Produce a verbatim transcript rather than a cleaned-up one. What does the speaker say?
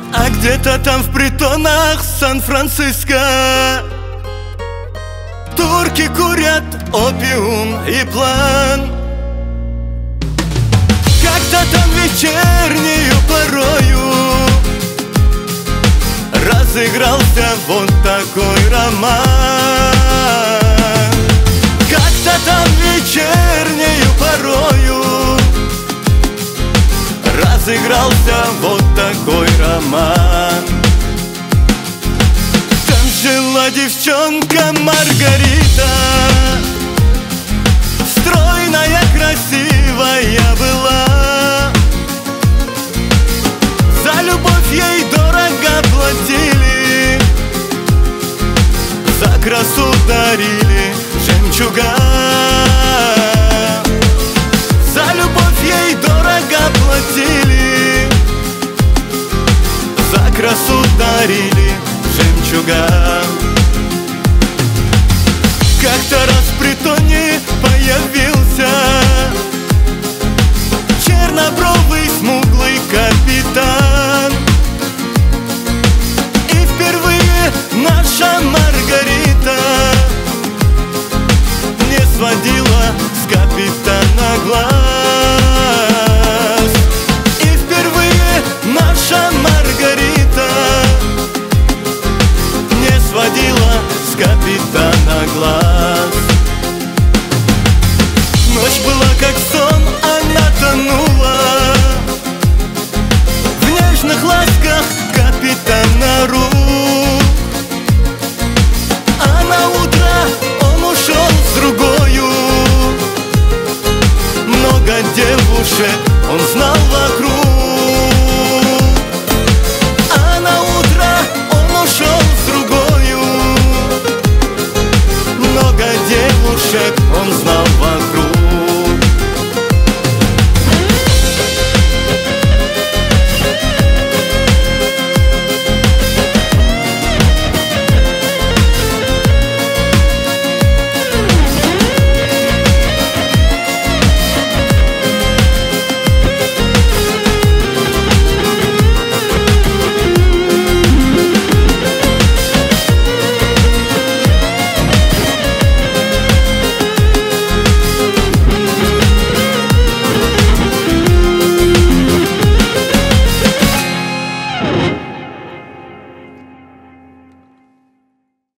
А где-то там в притонах Сан-Франциско турки курят опиум и план. Как-то там вечернею порою разыгрался вот такой роман. Как-то там вечернею порою разыгрался вот такой роман. Там жила девчонка Маргарита, стройная, красивая была. За любовь ей дорого платили, за красу дарили жемчуга. За любовь ей дорого платили, за красу дарили жемчуга. Как-то раз в притоне появился чернобровый смуглый капитан. И впервые наша Маргарита не сводила с капитана глаз. И впервые наша Маргарита не сводила с капитана глаз. Ночь была как сон, она тонула в нежных ласках капитана рук. А на утро он ушел с другою. Много девушек он знал